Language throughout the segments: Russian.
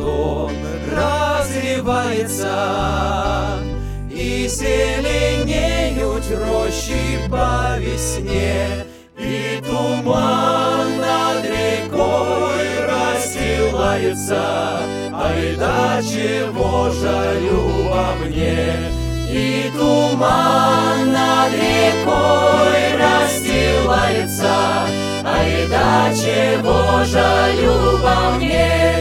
бутон развивается, и зеленеют рощи по весне, и туман над рекой расстилается. Ай да чего жалю во мне, и туман над рекой расстилается. Ай да чего жалю во мне.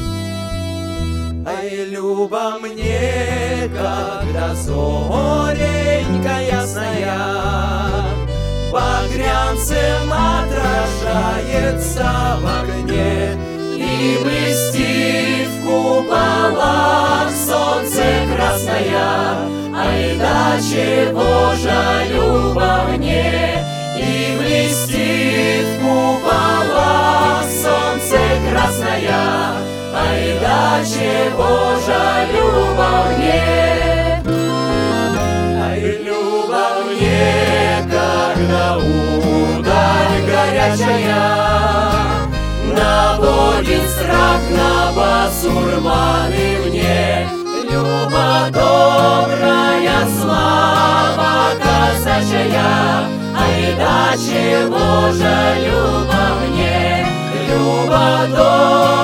Ай, люба мне, когда зоренька ясная багрянцем отражается в огне, и блестит в куполах солнце красное. Ай да чего жалю во мне, и блестит в куполах солнце красное. Ай да чего жалю во мне. Ай, люба мне, когда удаль горячая наводит страх на басурманы мне. Люба добрая, слава казачья, ай да чего жалю во мне. Люба добрая,